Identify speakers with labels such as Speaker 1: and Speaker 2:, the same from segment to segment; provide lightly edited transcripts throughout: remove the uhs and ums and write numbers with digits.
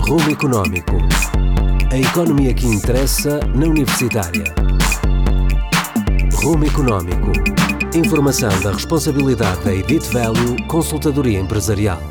Speaker 1: Rumo Económico. A economia que interessa na Universitária. Rumo Económico. Informação da responsabilidade da Edit Value Consultadoria Empresarial.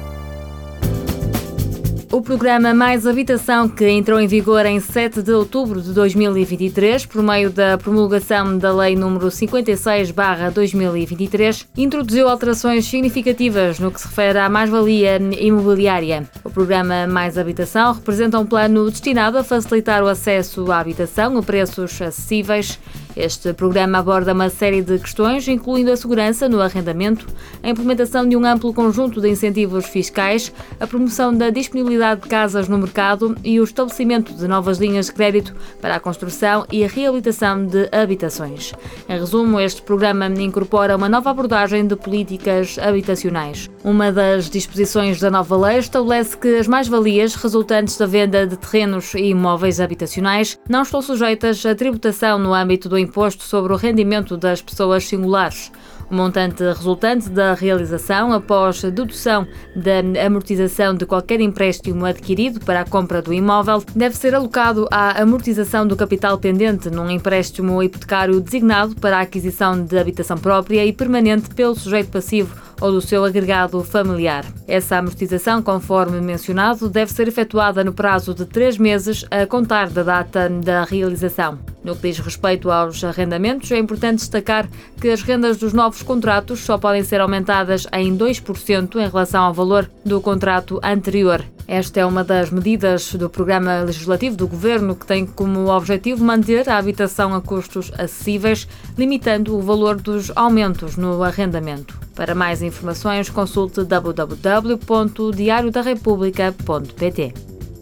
Speaker 2: O programa Mais Habitação, que entrou em vigor em 7 de outubro de 2023, por meio da promulgação da Lei nº 56/2023, introduziu alterações significativas no que se refere à mais-valia imobiliária. O programa Mais Habitação representa um plano destinado a facilitar o acesso à habitação a preços acessíveis. Este programa aborda uma série de questões, incluindo a segurança no arrendamento, a implementação de um amplo conjunto de incentivos fiscais, a promoção da disponibilidade de casas no mercado e o estabelecimento de novas linhas de crédito para a construção e a reabilitação de habitações. Em resumo, este programa incorpora uma nova abordagem de políticas habitacionais. Uma das disposições da nova lei estabelece que as mais-valias resultantes da venda de terrenos e imóveis habitacionais não estão sujeitas à tributação no âmbito do Imposto sobre o Rendimento das Pessoas Singulares. O montante resultante da realização, após a dedução da amortização de qualquer empréstimo adquirido para a compra do imóvel, deve ser alocado à amortização do capital pendente num empréstimo hipotecário designado para a aquisição de habitação própria e permanente pelo sujeito passivo ou do seu agregado familiar. Essa amortização, conforme mencionado, deve ser efetuada no prazo de 3 meses a contar da data da realização. No que diz respeito aos arrendamentos, é importante destacar que as rendas dos novos contratos só podem ser aumentadas em 2% em relação ao valor do contrato anterior. Esta é uma das medidas do programa legislativo do Governo que tem como objetivo manter a habitação a custos acessíveis, limitando o valor dos aumentos no arrendamento. Para mais informações, consulte www.diariodarepublica.pt.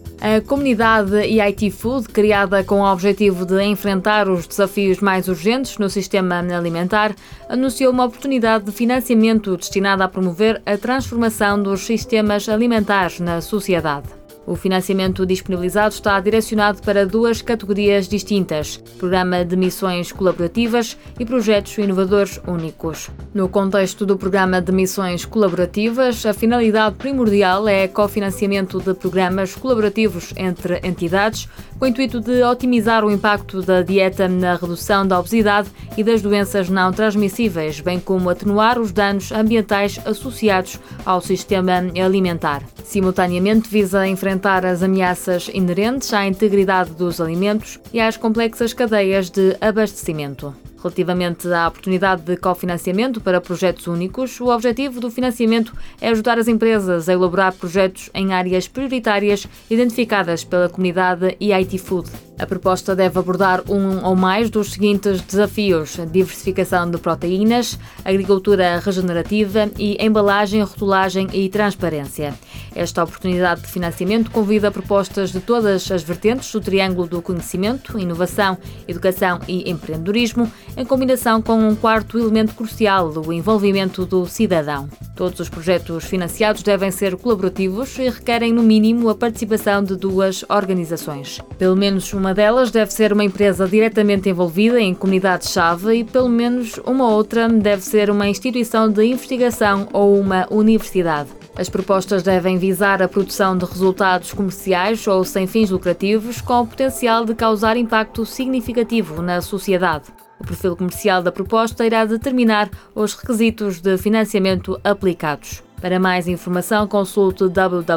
Speaker 2: A comunidade EIT Food, criada com o objetivo de enfrentar os desafios mais urgentes no sistema alimentar, anunciou uma oportunidade de financiamento destinada a promover a transformação dos sistemas alimentares na sociedade. O financiamento disponibilizado está direcionado para 2 categorias distintas: Programa de Missões Colaborativas e Projetos Inovadores Únicos. No contexto do Programa de Missões Colaborativas, a finalidade primordial é cofinanciamento de programas colaborativos entre entidades, com o intuito de otimizar o impacto da dieta na redução da obesidade e das doenças não transmissíveis, bem como atenuar os danos ambientais associados ao sistema alimentar. Simultaneamente, visa enfrentar as ameaças inerentes à integridade dos alimentos e às complexas cadeias de abastecimento. Relativamente à oportunidade de cofinanciamento para projetos únicos, o objetivo do financiamento é ajudar as empresas a elaborar projetos em áreas prioritárias identificadas pela comunidade EIT Food. A proposta deve abordar um ou mais dos seguintes desafios: diversificação de proteínas, agricultura regenerativa e embalagem, rotulagem e transparência. Esta oportunidade de financiamento convida propostas de todas as vertentes do triângulo do conhecimento, inovação, educação e empreendedorismo, em combinação com um quarto elemento crucial, o envolvimento do cidadão. Todos os projetos financiados devem ser colaborativos e requerem, no mínimo, a participação de 2 organizações. Pelo menos uma delas deve ser uma empresa diretamente envolvida em comunidades-chave e, pelo menos, uma outra deve ser uma instituição de investigação ou uma universidade. As propostas devem visar a produção de resultados comerciais ou sem fins lucrativos, com o potencial de causar impacto significativo na sociedade. O perfil comercial da proposta irá determinar os requisitos de financiamento aplicados. Para mais informação, consulte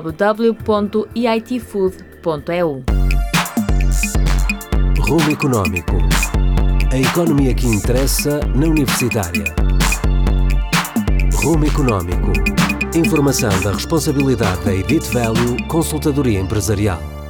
Speaker 2: www.eitfood.eu.
Speaker 1: Rumo Económico. A economia que interessa na Universitária. Rumo Económico. Informação da responsabilidade da Edit Value Consultadoria Empresarial.